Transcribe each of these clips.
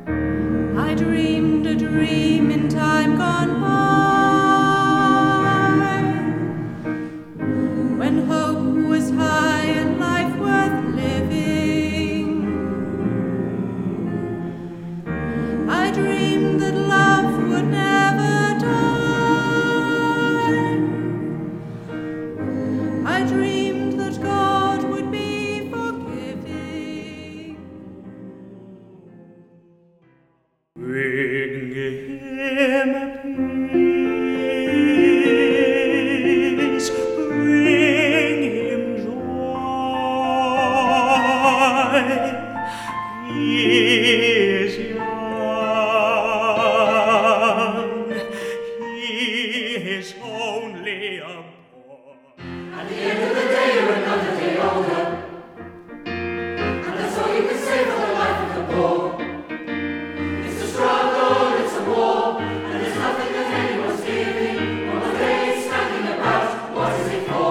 I dreamed a dream in time gone by, when hope was high and life worth living. I dreamed that love would never die. I dreamed that God would be forgiving. Bring him peace, bring him joy. He is young, he is only a boy. At the end of the day, you're another day older, and that's all you can say for the life of the poor. It's a struggle, it's a war, and there's nothing that anyone's giving. On the day standing about, what is it for?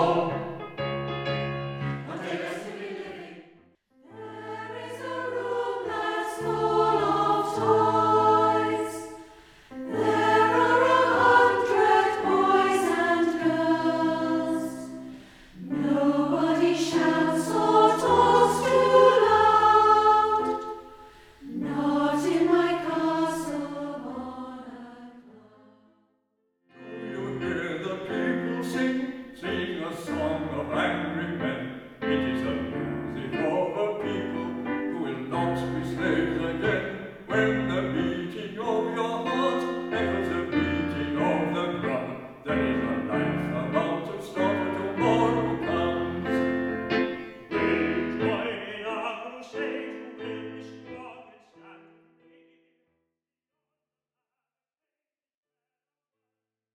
One day less to be living. There is a room that's full of toys. There are 100 boys and girls. Nobody shouts or talks too loud. Not in my castle on a Do you hear the people sing? Sing a song of angry men. It is the music of a people who will not be slaves again when the